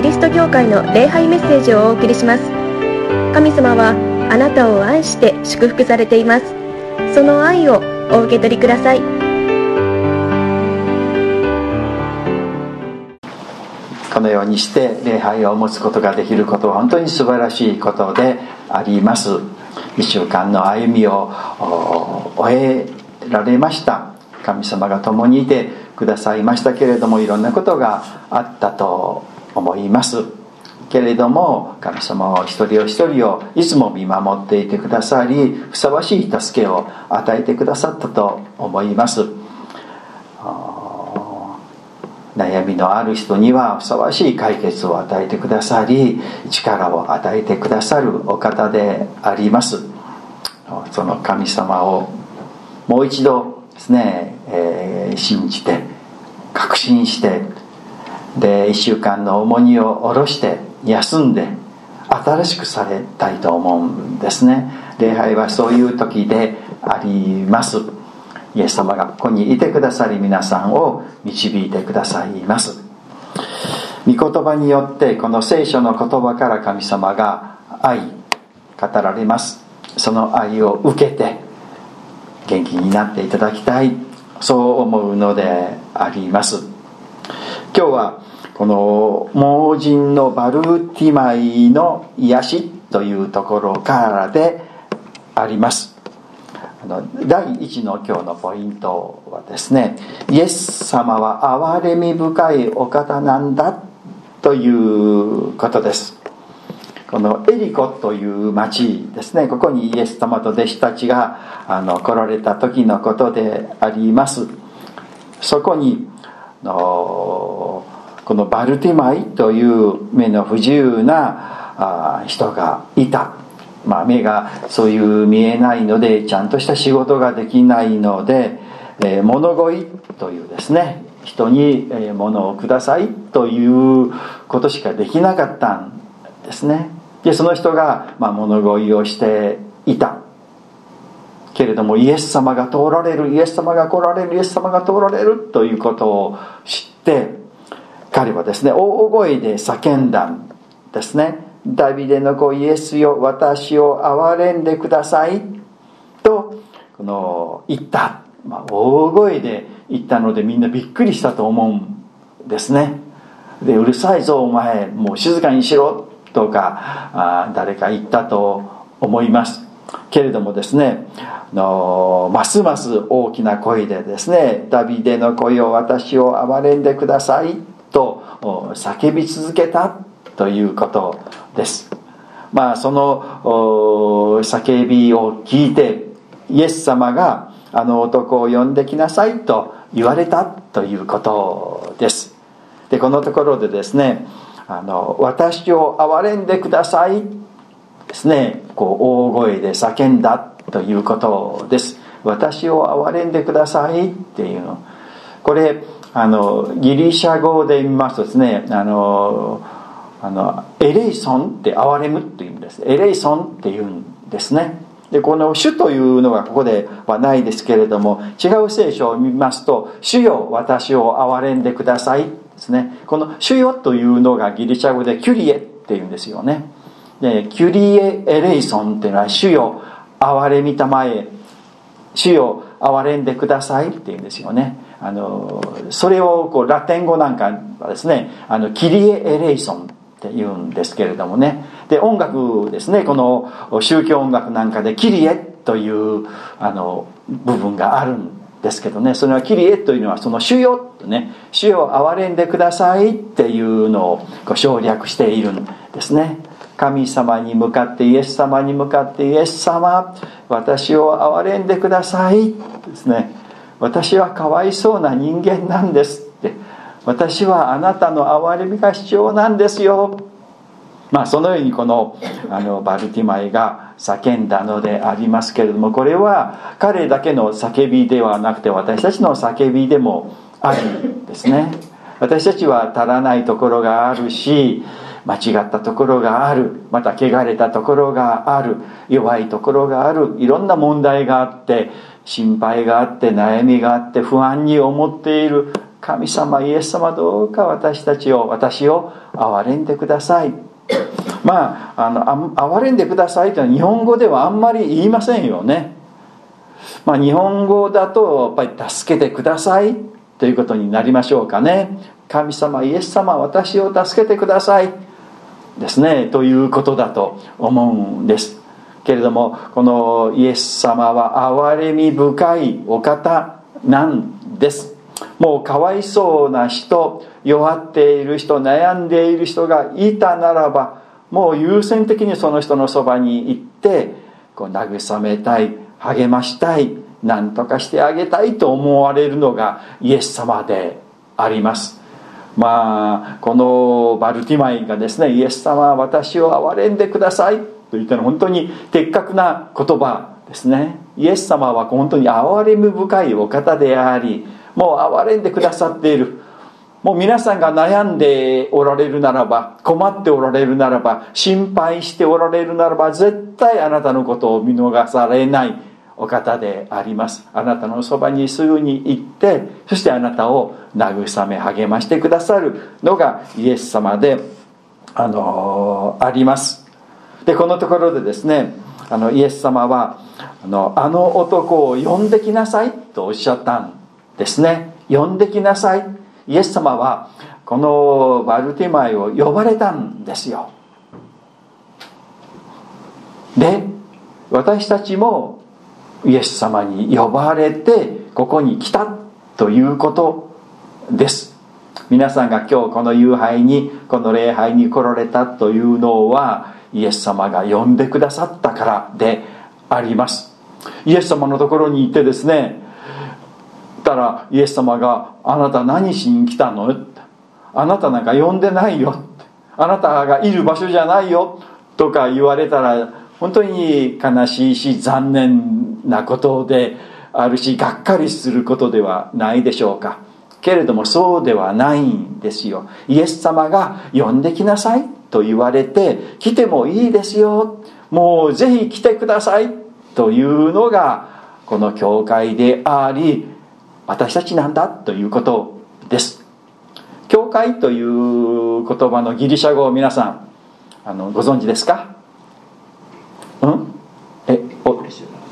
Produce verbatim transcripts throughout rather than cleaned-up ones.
リスト教会の礼拝メッセージをお送りします。神様はあなたを愛して祝福されています。その愛をお受け取りください。 このようにして礼拝を持つことができることは本当に素晴らしいことであります。一週間の歩みを終えられました。神様が共にいてくださいましたけれども、いろんなことがあったと思いますけれども、神様は一人お一人をいつも見守っていてくださり、ふさわしい助けを与えてくださったと思います。悩みのある人にはふさわしい解決を与えてくださり、力を与えてくださるお方であります。その神様をもう一度ですね、えー、信じて確信して、でいっしゅうかんの重荷を下ろして休んで新しくされたいと思うんですね。礼拝はそういう時であります。イエス様がここにいてくださり、皆さんを導いてくださいます。御言葉によって、この聖書の言葉から神様が愛語られます。その愛を受けて元気になっていただきたい、そう思うのであります。今日はこの盲人のバルティマイの癒しというところからであります。だいいちの今日のポイントはですね、イエス様は憐れみ深いお方なんだということです。このエリコという町ですね、ここにイエス様と弟子たちがあの来られた時のことであります。そこにのこのバルティマイという目の不自由な人がいた。まあ、目がそういう見えないのでちゃんとした仕事ができないので、えー、物乞いというですね、人に、えー、物をくださいということしかできなかったんですね。でその人が、まあ、物乞いをしていたけれども、イエス様が通られる、イエス様が来られる、イエス様が通られるということを知って、彼はですね、大声で叫んだんですね。ダビデの子イエスよ、私を憐れんでくださいとこの言った、まあ、大声で言ったのでみんなびっくりしたと思うんですね。でうるさいぞお前、もう静かにしろとかあ誰か言ったと思いますけれどもですね、のますます大きな声でですね、ダビデの子よ、私を憐れんでくださいと叫び続けたということです。まあその叫びを聞いてイエス様があの男を呼んできなさいと言われたということです。でこのところでですね、あの私を憐れんでくださいですね、こう大声で叫んだということです。私を憐れんでくださいっていうの、これあのギリシャ語で見ますとですね、あのあのエレイソンって憐れむっていうんです。エレイソンっていうんですね。でこの主というのがここではないですけれども、違う聖書を見ますと、主よ私を憐れんでくださいですね。この主よというのがギリシャ語でキュリエっていうんですよね。でキュリエエレイソンっていうのは主よ憐れみたまえ、主よ憐れんでくださいっていうんですよね。あのそれをこうラテン語なんかはですね、あのキリエエレイソンって言うんですけれどもね。で音楽ですね、この宗教音楽なんかでキリエというあの部分があるんですけどね、それはキリエというのはその主よとね、主よ憐れんでくださいっていうのをこう省略しているんですね。神様に向かって、イエス様に向かって、イエス様私を憐れんでくださいですね。私はかわいそうな人間なんですって、私はあなたの憐れみが必要なんですよ。まあそのようにこのあのバルティマイが叫んだのでありますけれども、これは彼だけの叫びではなくて私たちの叫びでもあるんですね。私たちは足らないところがあるし、間違ったところがある、また汚れたところがある、弱いところがある、いろんな問題があって、心配があって、悩みがあって、不安に思っている神様イエス様、どうか私たちを私を憐れんでください。まあ、あの憐れんでくださいというのは日本語ではあんまり言いませんよね。まあ、日本語だとやっぱり助けてくださいということになりましょうかね。神様イエス様、私を助けてくださいですね、ということだと思うんですけれども、このイエス様は憐れみ深いお方なんです。もうかわいそうな人、弱っている人、悩んでいる人がいたならば、もう優先的にその人のそばに行ってこう慰めたい、励ましたい、何とかしてあげたいと思われるのがイエス様であります。まあこのバルティマイがですね、イエス様私を憐れんでくださいと言ったのは本当に的確な言葉ですね。イエス様は本当に憐れみ深いお方であり、もう憐れんでくださっている。もう皆さんが悩んでおられるならば、困っておられるならば、心配しておられるならば、絶対あなたのことを見逃されないお方であります。あなたのそばにすぐに行って、そしてあなたを慰め励ましてくださるのがイエス様で、あのー、あります。でこのところでですね、あのイエス様はあのあの男を呼んできなさいとおっしゃったんですね。呼んできなさい。イエス様はこのバルティマイを呼ばれたんですよ。で私たちもイエス様に呼ばれてここに来たということです。皆さんが今日この夕拝に、この礼拝に来られたというのはイエス様が呼んでくださったからであります。イエス様のところに行ってですね、たらイエス様があなた何しに来たの？あなたなんか呼んでないよ、あなたがいる場所じゃないよとか言われたら本当に悲しいし残念なことであるし、がっかりすることではないでしょうか。けれどもそうではないんですよ。イエス様が呼んできなさいと言われて、来てもいいですよ、もうぜひ来てくださいというのがこの教会であり、私たちなんだということです。教会という言葉のギリシャ語を皆さんあのご存知ですか？うんえおうん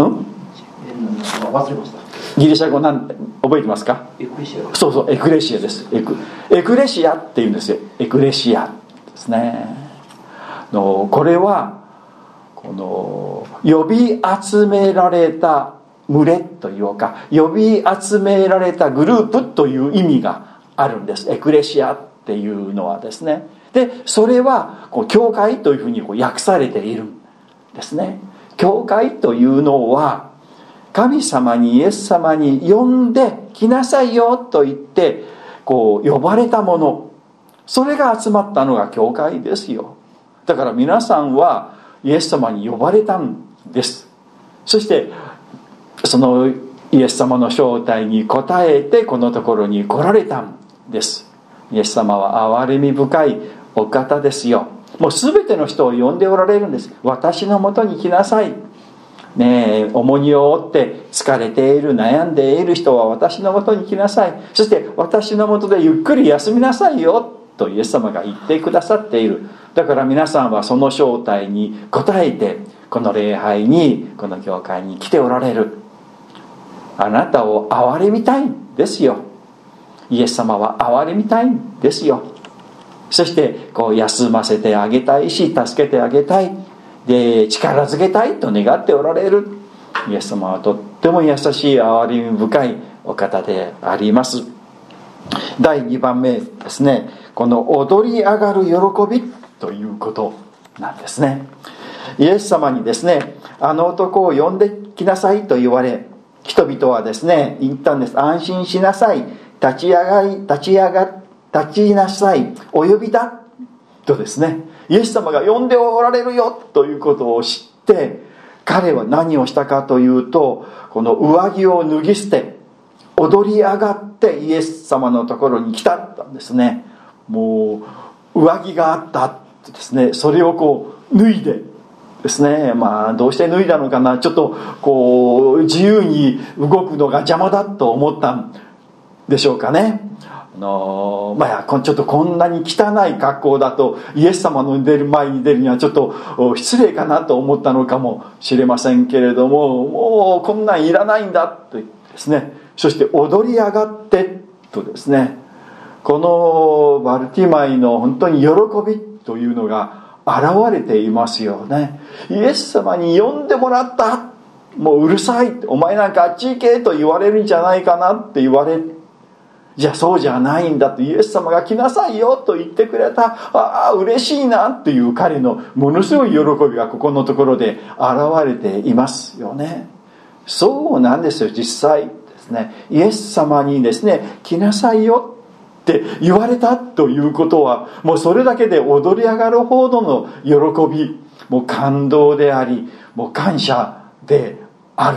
忘れました。 ギリシャ語なん覚えてますか？ エクレシア。 そうそう、エクレシアです。エクエクレシアっていうんですよ。エクレシアですね。のこれはこの呼び集められた群れというか、呼び集められたグループという意味があるんです。エクレシアっていうのはですね。でそれはこう教会というふうにこう訳されているんですね。教会というのは神様に、イエス様に呼んで来なさいよと言ってこう呼ばれたもの、それが集まったのが教会ですよ。だから皆さんはイエス様に呼ばれたんです。そしてそのイエス様の招待に応えてこのところに来られたんです。イエス様は憐れみ深いお方ですよ。もう全ての人を呼んでおられるんです。私のもとに来なさい、ねえ、重荷を負って疲れている、悩んでいる人は私のもとに来なさい、そして私のもとでゆっくり休みなさいよとイエス様が言ってくださっている。だから皆さんはその招待に応えてこの礼拝に、この教会に来ておられる。あなたを憐れみたいんですよ。イエス様は憐れみたいんですよ。そしてこう休ませてあげたいし、助けてあげたいで、力づけたいと願っておられる。イエス様はとっても優しい憐れみ深いお方であります。だいにばんめですね、この踊り上がる喜びということなんですね。イエス様にですね、あの男を呼んできなさいと言われ、人々はですね言ったんです。安心しなさい、立ち上がり立ち上が立ちなさい、お呼びだとですね、イエス様が呼んでおられるよということを知って、彼は何をしたかというと、この上着を脱ぎ捨て踊り上がってイエス様のところに来たんですね。もう上着があったってですね、それをこう脱いでですね、まあどうして脱いだのかな、ちょっとこう自由に動くのが邪魔だと思ったんでしょうかね。 あのまあちょっとこんなに汚い格好だとイエス様の出る前に出るにはちょっと失礼かなと思ったのかもしれませんけれども、もうこんなんいらないんだと言ってですね、そして踊り上がってとですね、このバルティマイの本当に喜びというのが現れていますよね。イエス様に呼んでもらった、もううるさい、お前なんかあっち行けと言われるんじゃないかなって言われ、じゃあそうじゃないんだと、イエス様が来なさいよと言ってくれた、ああ嬉しいなっていう彼のものすごい喜びがここのところで現れていますよね。そうなんですよ。実際ですね、イエス様にですね、来なさいよって言われたということは、もうそれだけで踊り上がるほどの喜び、もう感動であり、もう感謝である、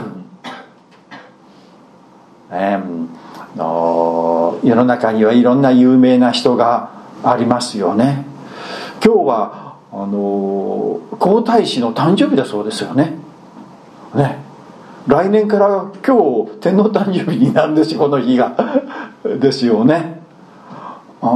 えー、の世の中にはいろんな有名な人がありますよね。今日はあの皇太子の誕生日だそうですよね。ね、来年から今日天皇誕生日になるんですよ、この日がですよね。あ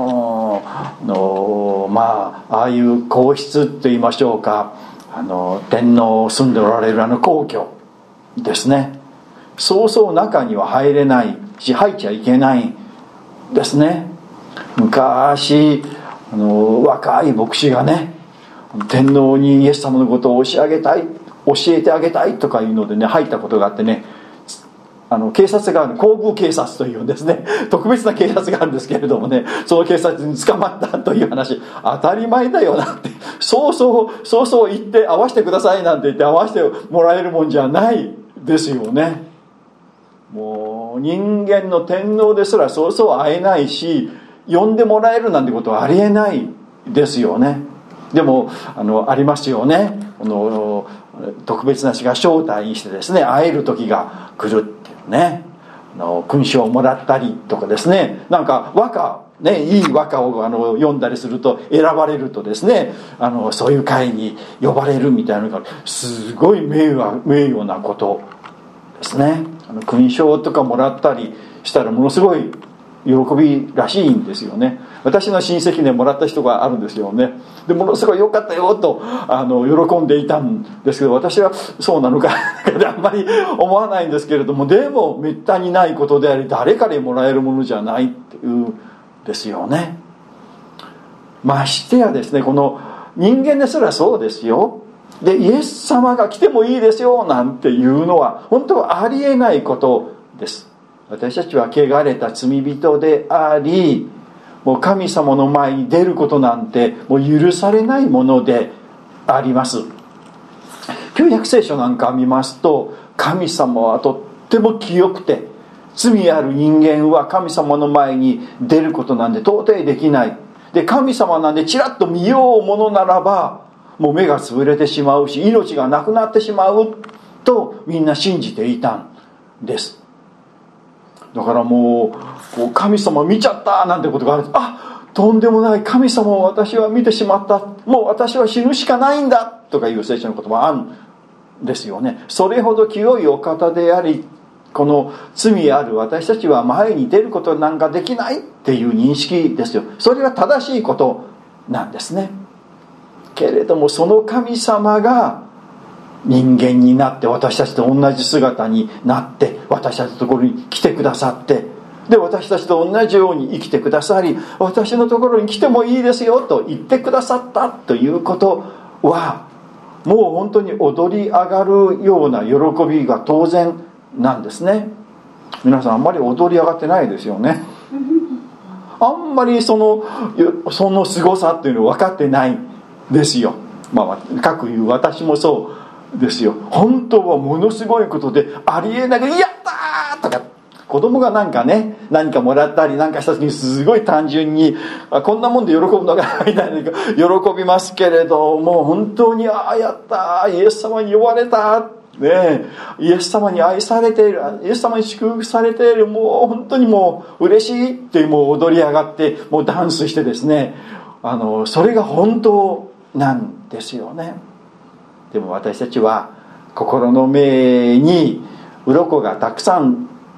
のまあああいう皇室と言いましょうか、あの天皇住んでおられるあの皇居ですね、そうそう中には入れないし入っちゃいけないですね。昔あの若い牧師がね、天皇にイエス様のことを教え上げたい、教えてあげたいとかいうのでね、入ったことがあってね、あの警察がある、皇宮警察というですね、特別な警察があるんですけれどもね、その警察に捕まったという話、当たり前だよなって、そうそうそうそう言って会わせてくださいなんて言って会わせてもらえるもんじゃないですよね。もう人間の天皇ですらそうそう会えないし、呼んでもらえるなんてことはありえないですよね。でもあのありますよね、この特別な人が招待してですね、会える時が来るっていうね、あの勲章をもらったりとかですね、なんか和歌ね、いい和歌をあの読んだりすると選ばれるとですね、あのそういう会に呼ばれるみたいなのがすごい名誉、名誉なことですね。あの勲章とかもらったりしたらものすごい喜びらしいんですよね。私の親戚でもらった人があるんですよね。でものすごい良かったよとあの喜んでいたんですけど、私はそうなのかあんまり思わないんですけれども、でもめったにないことであり、誰かにもらえるものじゃないっていうんですよね。ましてやですね、この人間ですらそうですよ。でイエス様が来てもいいですよなんていうのは本当はありえないことです。私たちは汚れた罪人であり、もう神様の前に出ることなんてもう許されないものであります。旧約聖書なんか見ますと、神様はとっても清くて、罪ある人間は神様の前に出ることなんて到底できない。で神様なんでちらっと見ようものならばもう目が潰れてしまうし、命がなくなってしまうとみんな信じていたんです。だからもう、こう神様見ちゃったなんてことがある。あ、とんでもない、神様を私は見てしまった、もう私は死ぬしかないんだとかいう聖書の言葉があるんですよね。それほど清いお方であり、この罪ある私たちは前に出ることなんかできないっていう認識ですよ。それが正しいことなんですね。けれどもその神様が人間になって私たちと同じ姿になって私たちのところに来てくださって、で私たちと同じように生きてくださり、私のところに来てもいいですよと言ってくださったということは、もう本当に踊り上がるような喜びが当然なんですね。皆さんあんまり踊り上がってないですよね。あんまりそのその凄さっていうの分かってないですよ。まあかくいう私もそうですよ。本当はものすごいことでありえなく、やったーとか、子供がなんかね何かもらったりなんかした時にすごい単純にこんなもんで喜ぶのがみたいな喜びますけれども、本当にああやったー、イエス様に呼ばれたね、イエス様に愛されている、イエス様に祝福されている、もう本当にもう嬉しいってもう踊り上がってもうダンスしてですね、あのそれが本当なんですよね。でも私たちは心の目に鱗がたくさん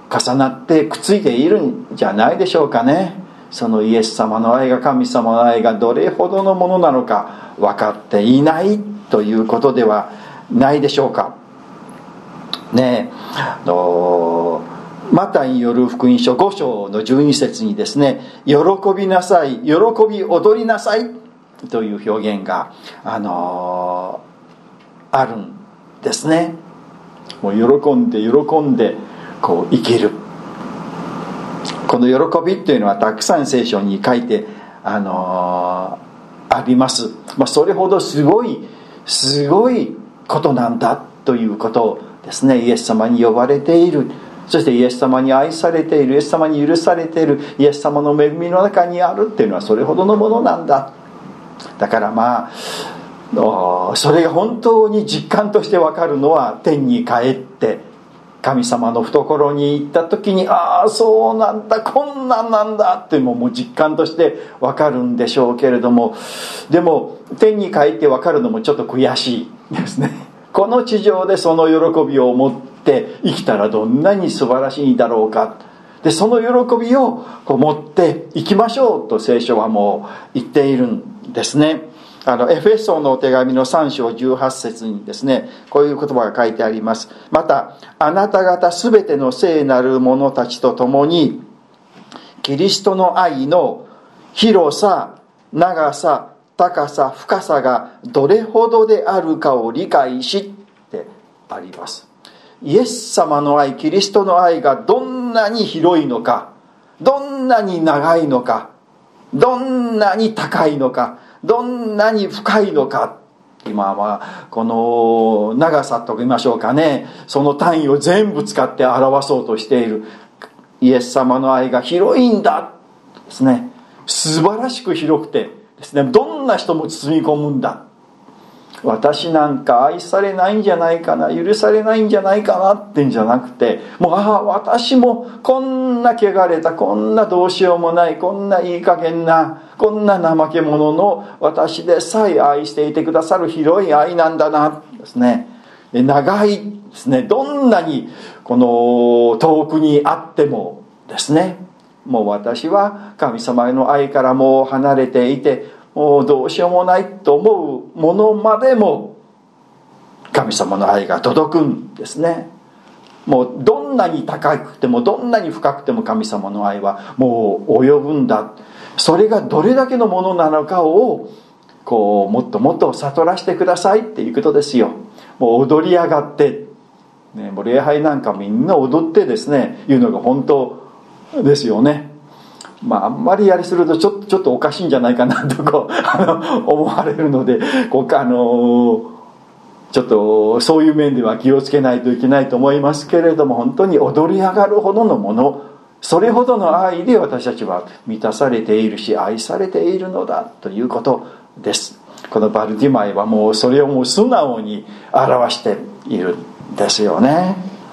重なってくっついているんじゃないでしょうかね。そのイエス様の愛が、神様の愛がどれほどのものなのか分かっていないということではないでしょうかね。えのマタイによる福音書ご章のじゅうに節にですね、喜びなさい、喜び踊りなさいという表現が、あのー、あるんですね。もう喜んで喜んでこう生きる。この喜びというのはたくさん聖書に書いて、あのー、あります、まあ、それほどすごいすごいことなんだということですね。イエス様に呼ばれている、そしてイエス様に愛されている、イエス様に許されている、イエス様の恵みの中にあるっていうのはそれほどのものなんだ。だからまあそれが本当に実感として分かるのは、天に帰って神様の懐に行った時に、ああそうなんだ、こんなんなんだってもう実感として分かるんでしょうけれども、でも天に帰って分かるのもちょっと悔しいですね。この地上でその喜びを持って生きたらどんなに素晴らしいだろうか。でその喜びをこう持っていきましょうと聖書はもう言っているんですね。あのエフェソの手紙のさん章じゅうはち節にですね、こういう言葉が書いてあります。またあなた方すべての聖なる者たちと共にキリストの愛の広さ、長さ、高さ、深さがどれほどであるかを理解しってあります。イエス様の愛、キリストの愛がどんなに広いのか、どんなに長いのか、どんなに高いのか、どんなに深いのか。今はこの長さと言いましょうかね、その単位を全部使って表そうとしている。イエス様の愛が広いんだですね。素晴らしく広くてですね、どんな人も包み込むんだ。私なんか愛されないんじゃないかな、許されないんじゃないかなってんじゃなくて、もうああ私もこんな汚れた、こんなどうしようもない、こんないい加減な、こんな怠け者の私でさえ愛していてくださる広い愛なんだなですね。で長いですね。どんなにこの遠くにあってもですね、もう私は神様の愛からもう離れていて、もうどうしようもないと思うものまでも神様の愛が届くんですね。もうどんなに高くてもどんなに深くても神様の愛はもう及ぶんだ。それがどれだけのものなのかをこうもっともっと悟らせてくださいっていうことですよ。もう踊り上がって、ね、もう礼拝なんかみんな踊ってですねいうのが本当ですよね。まあ、あんまりやりするとちょっとちょっとおかしいんじゃないかなとこうあの思われるので、こうあのちょっとそういう面では気をつけないといけないと思いますけれども、本当に踊り上がるほどのもの、それほどの愛で私たちは満たされているし愛されているのだということです。このバルティマイはもうそれをもう素直に表しているんですよね。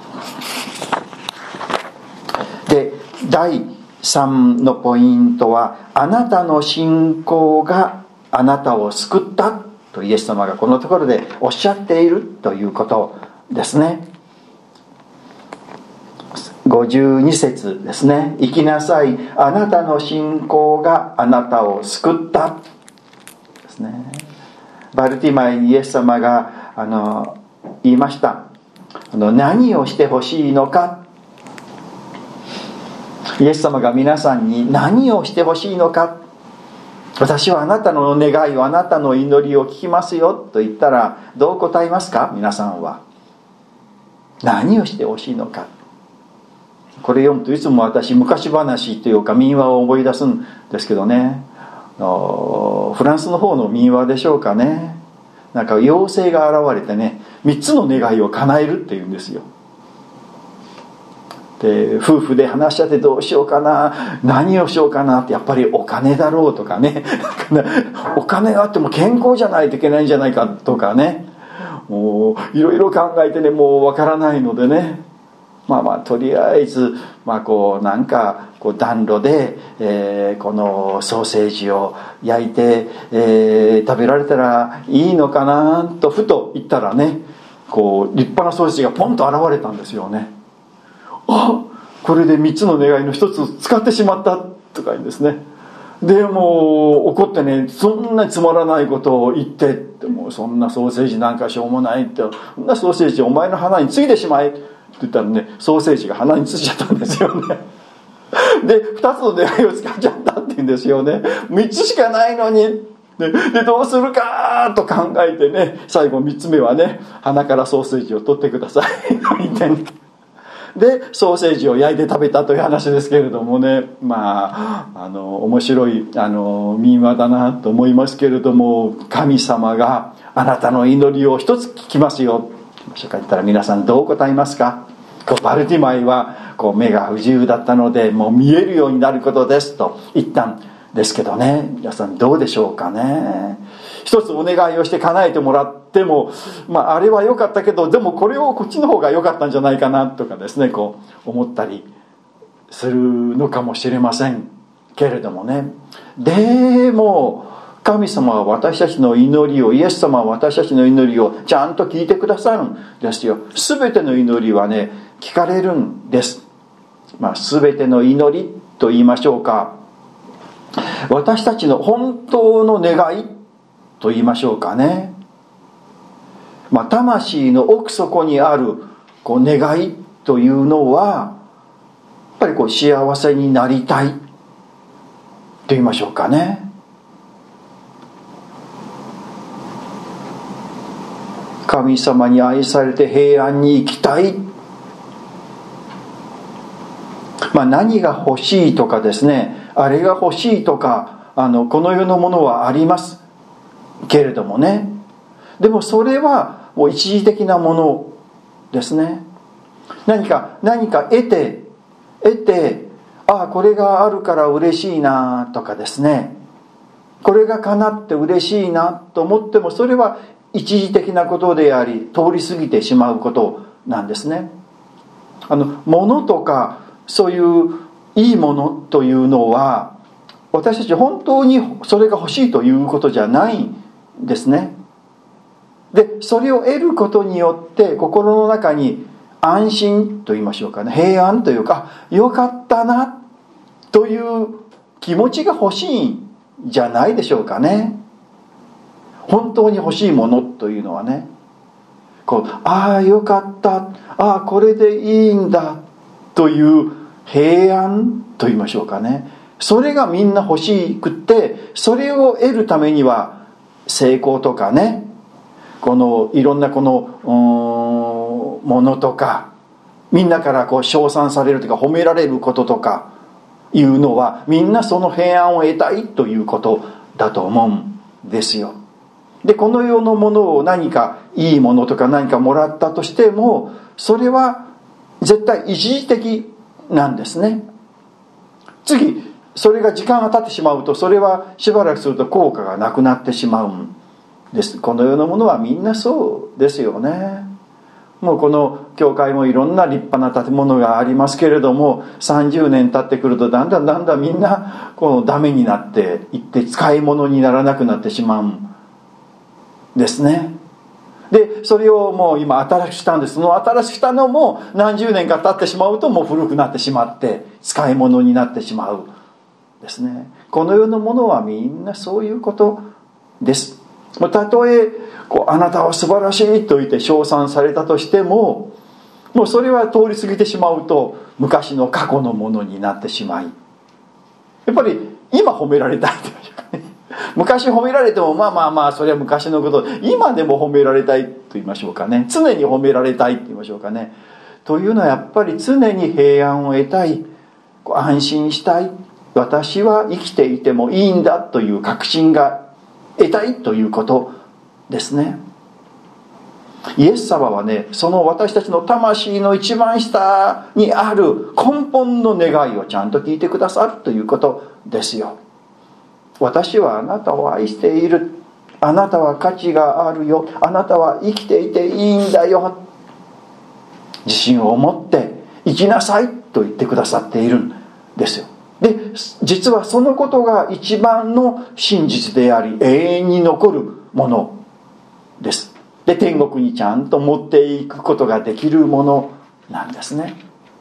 で第さんのポイントは、あなたの信仰があなたを救ったとイエス様がこのところでおっしゃっているということですね。ごじゅうに節ですね。生きなさい、あなたの信仰があなたを救ったですね。バルティマイにイエス様があの言いました。あの何をしてほしいのか。イエス様が皆さんに何をしてほしいのか、私はあなたの願いを、あなたの祈りを聞きますよと言ったらどう答えますか？皆さんは何をしてほしいのか。これ読むといつも私昔話というか民話を思い出すんですけどね、フランスの方の民話でしょうかね。なんか妖精が現れてね、みっつの願いを叶えるっていうんですよ。で夫婦で話し合ってどうしようかな、何をしようかなって、やっぱりお金だろうとかねお金があっても健康じゃないといけないんじゃないかとかね、もういろいろ考えてね、もうわからないのでね、まあまあとりあえずまあこうなんかこう暖炉で、えー、このソーセージを焼いて、えー、食べられたらいいのかなとふと言ったらね、こう立派なソーセージがポンと現れたんですよね。あ、 これでみっつの願いのひとつを使ってしまったとか言うんですね。でもう怒ってね、そんなつまらないことを言ってって、もうそんなソーセージなんかしょうもないって、そんなソーセージお前の鼻についてしまえって言ったらね、ソーセージが鼻についちゃったんですよね。でふたつの願いを使っちゃったって言うんですよね。みっつしかないのに。で, でどうするかと考えてね、最後みっつめはね、鼻からソーセージを取ってくださいと言ってね、でソーセージを焼いて食べたという話ですけれどもね、まああの面白いあの民話だなと思いますけれども、神様があなたの祈りを一つ聞きますよと言ったら、皆さんどう答えますか？こうバルティマイはこう目が不自由だったので、もう見えるようになることですと言ったんですけどね、皆さんどうでしょうかね。一つお願いをして叶えてもらっても、まあ、あれは良かったけど、でもこれをこっちの方が良かったんじゃないかなとかですね、こう思ったりするのかもしれませんけれどもね。でも神様は私たちの祈りを、イエス様は私たちの祈りをちゃんと聞いてくださるんですよ。全ての祈りはね、聞かれるんです。まあ、全ての祈りと言いましょうか、私たちの本当の願いと言いましょうかね。まあ、魂の奥底にあるこう願いというのは、やっぱりこう幸せになりたいと言いましょうかね。神様に愛されて平安に生きたい。まあ、何が欲しいとかですね、あれが欲しいとか、あのこの世のものはありますけれどもね、でもそれはもう一時的なものですね。何か何か得て得て、ああこれがあるから嬉しいなとかですね、これが叶って嬉しいなと思っても、それは一時的なことであり、通り過ぎてしまうことなんですね。あの物とかそういういいものというのは、私たち本当にそれが欲しいということじゃないんですね。でそれを得ることによって心の中に安心と言いましょうかね、平安というか、よかったなという気持ちが欲しいんじゃないでしょうかね。本当に欲しいものというのはね、こうああよかった、ああこれでいいんだという平安と言いましょうかね、それがみんな欲しくって、それを得るためには成功とかね、このいろんなこのものとか、みんなからこう称賛されるというか褒められることとかいうのは、みんなその平安を得たいということだと思うんですよ。でこの世のものを何かいいものとか何かもらったとしても、それは絶対一時的なんですね。次それが時間が経ってしまうと、それはしばらくすると効果がなくなってしまうんです。この世のものはみんなそうですよね。もうこの教会もいろんな立派な建物がありますけれども、さんじゅうねん経ってくるとだんだんだんだんみんなこのダメになっていって、使い物にならなくなってしまうんですね。でそれをもう今新しくしたんです。その新しくしたのも何十年か経ってしまうともう古くなってしまって使い物になってしまうですね。この世のものはみんなそういうことです。たとえこうあなたは素晴らしいと言って称賛されたとしても、もうそれは通り過ぎてしまうと昔の過去のものになってしまい、やっぱり今褒められたいというかね、昔褒められてもまあまあまあそれは昔のこと、今でも褒められたいと言いましょうかね、常に褒められたいと言いましょうかね、というのはやっぱり常に平安を得たい、安心したい、私は生きていてもいいんだという確信が得たいということですね。イエス様はね、その私たちの魂の一番下にある根本の願いをちゃんと聞いてくださるということですよ。私はあなたを愛している、あなたは価値があるよ、あなたは生きていていいんだよ、自信を持って生きなさいと言ってくださっているんですよ。で実はそのことが一番の真実であり、永遠に残るものです。で天国にちゃんと持っていくことができるものなんですね。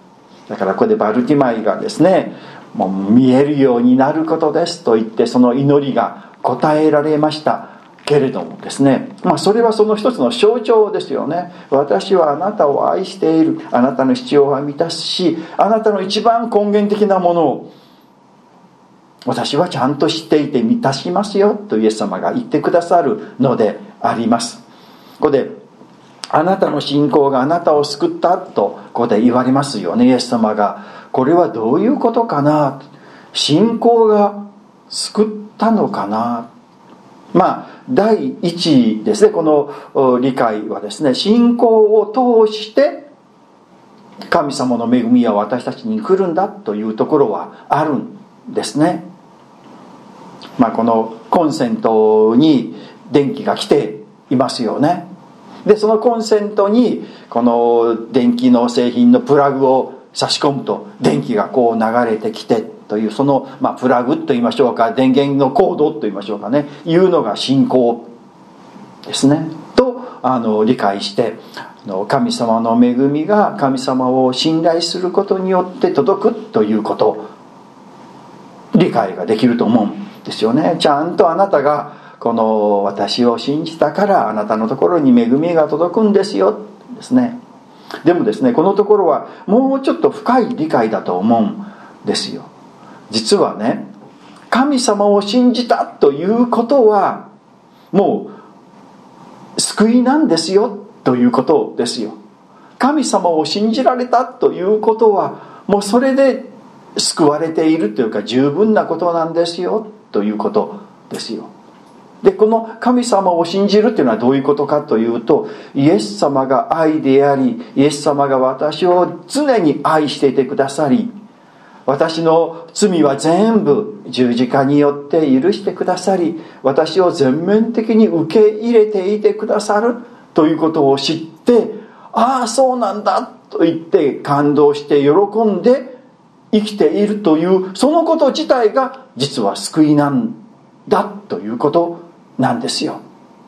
だからここでバルティマイがですね、もう見えるようになることですと言って、その祈りが答えられましたけれどもですね、まあ、それはその一つの象徴ですよね。私はあなたを愛している、あなたの必要は満たすし、あなたの一番根源的なものを私はちゃんと知っていて満たしますよとイエス様が言ってくださるのであります。ここであなたの信仰があなたを救ったとここで言われますよね。イエス様がこれはどういうことかな、信仰が救ったのかな。まあ第一ですね、この理解はですね、信仰を通して神様の恵みは私たちに来るんだというところはあるんですね。まあ、このコンセントに電気が来ていますよね。でそのコンセントにこの電気の製品のプラグを差し込むと電気がこう流れてきてという、その、まあ、プラグと言いましょうか、電源のコードと言いましょうかね、いうのが信仰ですねとあの理解して、神様の恵みが神様を信頼することによって届くということ、理解ができると思うんですよね。ちゃんとあなたがこの私を信じたからあなたのところに恵みが届くんですよですね。でもですね、このところはもうちょっと深い理解だと思うんですよ。実はね、神様を信じたということはもう救いなんですよということですよ。神様を信じられたということはもうそれで救われているというか十分なことなんですよということですよ。でこの神様を信じるというのはどういうことかというと、イエス様が愛であり、イエス様が私を常に愛していてくださり、私の罪は全部十字架によって許してくださり、私を全面的に受け入れていてくださるということを知って、ああそうなんだと言って感動して喜んで生きているという、そのこと自体が実は救いなんだということなんですよ。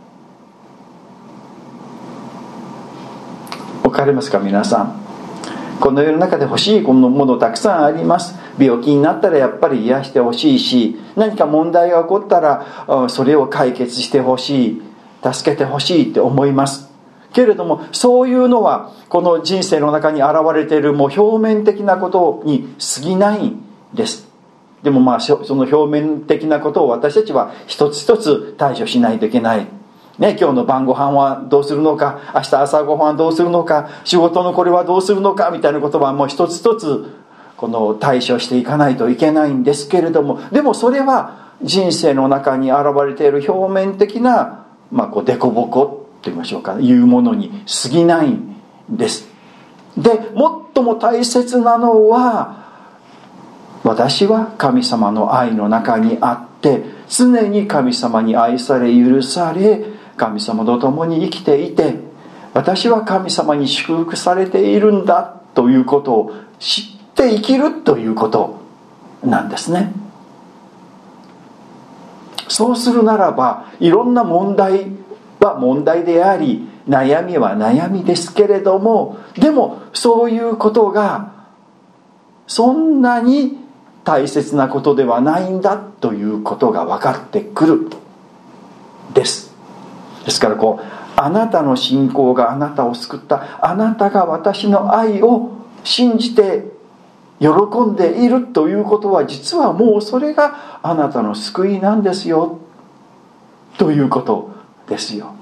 わかりますか皆さん。この世の中で欲しいものたくさんあります。病気になったらやっぱり癒してほしいし、何か問題が起こったらそれを解決してほしい、助けてほしいって思いますけれども、そういうのはこの人生の中に現れているもう表面的なことに過ぎないんです。でもまあその表面的なことを私たちは一つ一つ対処しないといけないね。今日の晩ご飯はどうするのか、明日朝ご飯はどうするのか、仕事のこれはどうするのかみたいなことはもう一つ一つこの対処していかないといけないんですけれども、でもそれは人生の中に現れている表面的なまあこう凸凹と言いましょうか、いうものに過ぎないんです。で最も大切なのは、私は神様の愛の中にあって常に神様に愛され許され、神様と共に生きていて、私は神様に祝福されているんだということを知って生きるということなんですね。そうするならば、いろんな問題は問題であり、悩みは悩みですけれども、でもそういうことがそんなに大切なことではないんだということが分かってくるです。ですからこう、あなたの信仰があなたを救った、あなたが私の愛を信じて喜んでいるということは、実はもうそれがあなたの救いなんですよということですよ。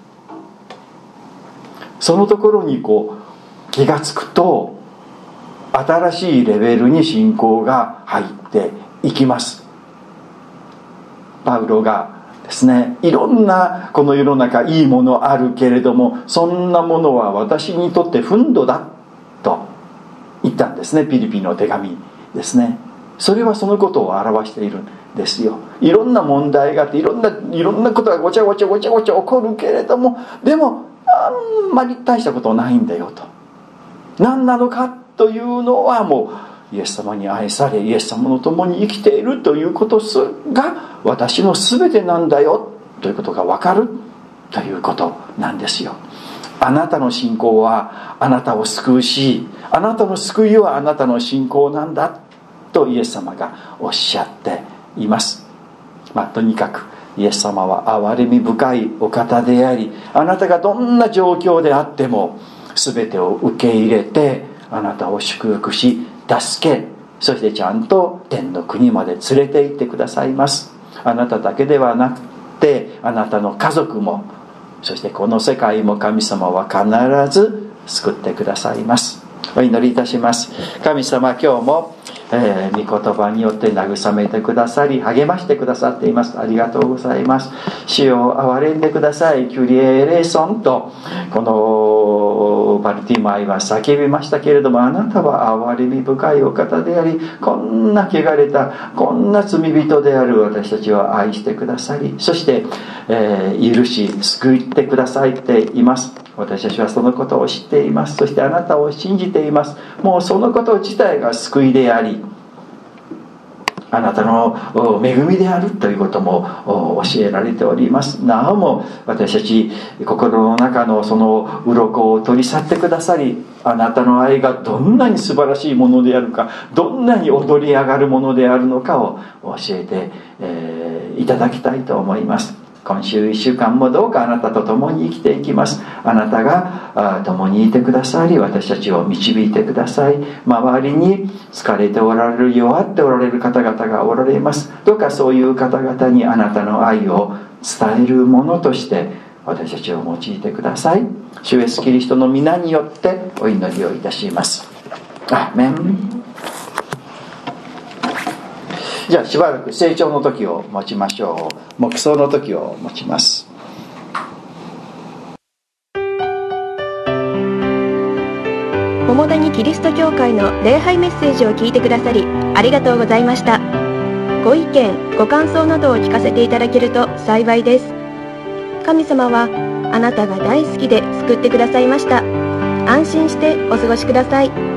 そのところにこう気がつくと、新しいレベルに信仰が入っていきます。パウロがですね、いろんなこの世の中いいものあるけれども、そんなものは私にとって憤怒だと言ったんですね。ピリピの手紙ですね。それはそのことを表しているんですよ。いろんな問題があって、いろんないろんなことがごちゃごちゃごちゃごちゃ起こるけれども、でもあんまり大したことないんだよと。何なのかというのは、もうイエス様に愛され、イエス様の共に生きているということが私の全てなんだよということが分かるということなんですよ。 あなたの信仰はあなたを救うし、あなたの救いはあなたの信仰なんだとイエス様がおっしゃっています。まあ、とにかくイエス様は憐れみ深いお方であり、あなたがどんな状況であっても全てを受け入れてあなたを祝福し助け、そしてちゃんと天の国まで連れて行ってくださいます。あなただけではなくてあなたの家族も、そしてこの世界も神様は必ず救ってくださいます。お祈りいたします。神様、今日も、えー、御言葉によって慰めてくださり励ましてくださっています。ありがとうございます。主よ憐れんでください。キュリエエレイソンとこのバルティマイは叫びましたけれども、あなたは憐れみ深いお方であり、こんな汚れたこんな罪人である私たちを愛してくださり、そして、えー、許し救ってくださいっています。私たちはそのことを知っています。そしてあなたを信じています。もうそのこと自体が救いであり、あなたの恵みであるということも教えられております。なおも私たち心の中のその鱗を取り去ってくださり、あなたの愛がどんなに素晴らしいものであるか、どんなに踊り上がるものであるのかを教えて、えー、いただきたいと思います。今週いっしゅうかんもどうかあなたと共に生きていきます。あなたが共にいてくださり、私たちを導いてください。周りに疲れておられる、弱っておられる方々がおられます。どうかそういう方々にあなたの愛を伝えるものとして私たちを用いてください。主イエスキリストの皆によってお祈りをいたします。アーメン。じゃあしばらく成長の時を持ちましょう。黙想の時を持ちます。 桃谷キリスト教会の礼拝メッセージを聞いてくださりありがとうございました。ご意見ご感想などを聞かせていただけると幸いです。神様はあなたが大好きで救ってくださいました。安心してお過ごしください。